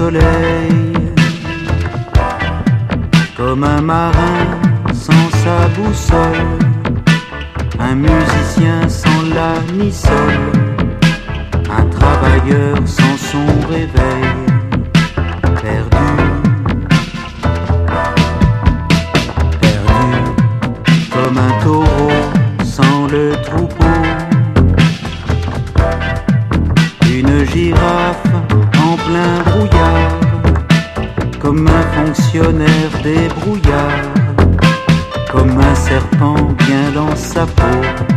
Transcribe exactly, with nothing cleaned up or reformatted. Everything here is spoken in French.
soleil, comme un marin sans sa boussole, un musicien sans la ni sol, un travailleur sans son réveil, perdu, perdu, comme un taureau sans le troupeau, une girafe en plein brouillard, comme un fonctionnaire des brouillards, comme un serpent bien dans sa peau.